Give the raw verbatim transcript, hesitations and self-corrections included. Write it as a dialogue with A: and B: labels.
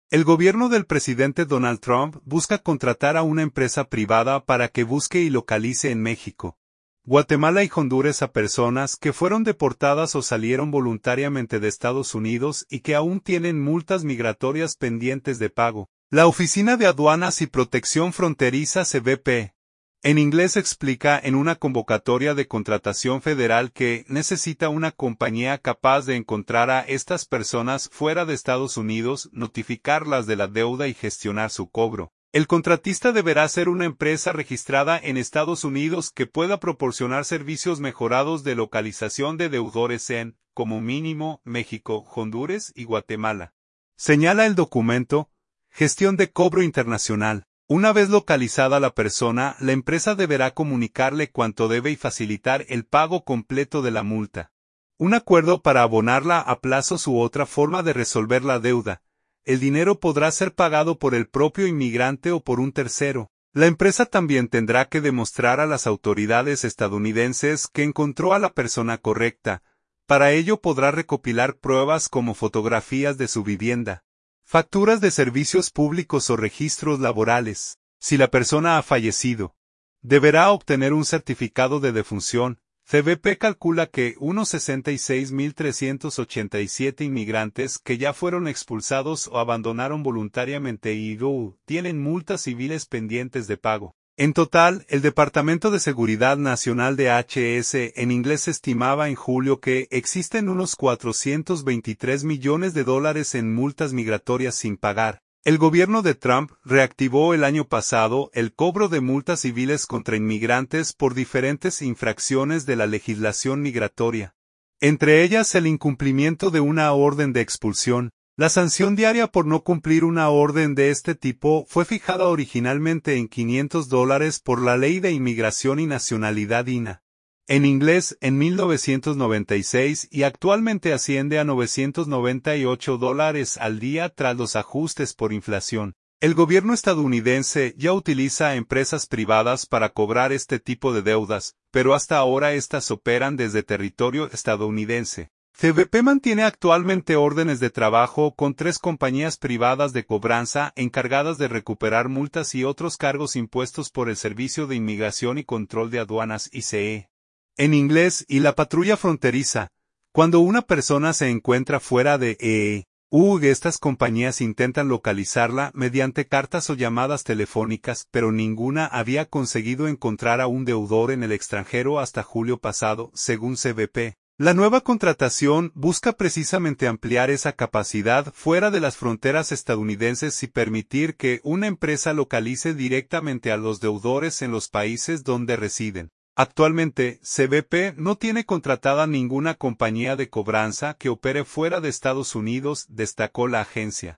A: El gobierno del presidente Donald Trump busca contratar a una empresa privada para que busque y localice en México, Guatemala y Honduras a personas que fueron deportadas o salieron voluntariamente de Estados Unidos y que aún tienen multas migratorias pendientes de pago. La Oficina de Aduanas y Protección Fronteriza C B P, en inglés, explica en una convocatoria de contratación federal que necesita una compañía capaz de encontrar a estas personas fuera de Estados Unidos, notificarlas de la deuda y gestionar su cobro. El contratista deberá ser una empresa registrada en Estados Unidos que pueda proporcionar servicios mejorados de localización de deudores en, como mínimo, México, Honduras y Guatemala. Señala el documento, gestión de cobro internacional. Una vez localizada la persona, la empresa deberá comunicarle cuánto debe y facilitar el pago completo de la multa. Un acuerdo para abonarla a plazos u otra forma de resolver la deuda. El dinero podrá ser pagado por el propio inmigrante o por un tercero. La empresa también tendrá que demostrar a las autoridades estadounidenses que encontró a la persona correcta. Para ello podrá recopilar pruebas como fotografías de su vivienda, facturas de servicios públicos o registros laborales. Si la persona ha fallecido, deberá obtener un certificado de defunción. C B P calcula que unos sesenta y seis mil trescientos ochenta y siete inmigrantes que ya fueron expulsados o abandonaron voluntariamente y uh, tienen multas civiles pendientes de pago. En total, el Departamento de Seguridad Nacional de H S en inglés estimaba en julio que existen unos cuatrocientos veintitrés millones de dólares en multas migratorias sin pagar. El gobierno de Trump reactivó el año pasado el cobro de multas civiles contra inmigrantes por diferentes infracciones de la legislación migratoria, entre ellas el incumplimiento de una orden de expulsión. La sanción diaria por no cumplir una orden de este tipo fue fijada originalmente en quinientos dólares por la Ley de Inmigración y Nacionalidad I N A, en inglés en mil novecientos noventa y seis y actualmente asciende a novecientos noventa y ocho dólares al día tras los ajustes por inflación. El gobierno estadounidense ya utiliza a empresas privadas para cobrar este tipo de deudas, pero hasta ahora estas operan desde territorio estadounidense. C B P mantiene actualmente órdenes de trabajo con tres compañías privadas de cobranza encargadas de recuperar multas y otros cargos impuestos por el Servicio de Inmigración y Control de Aduanas I C E. En inglés, y la patrulla fronteriza. Cuando una persona se encuentra fuera de E U, estas compañías intentan localizarla mediante cartas o llamadas telefónicas, pero ninguna había conseguido encontrar a un deudor en el extranjero hasta julio pasado, según C B P. La nueva contratación busca precisamente ampliar esa capacidad fuera de las fronteras estadounidenses y permitir que una empresa localice directamente a los deudores en los países donde residen. Actualmente, C B P no tiene contratada ninguna compañía de cobranza que opere fuera de Estados Unidos, destacó la agencia.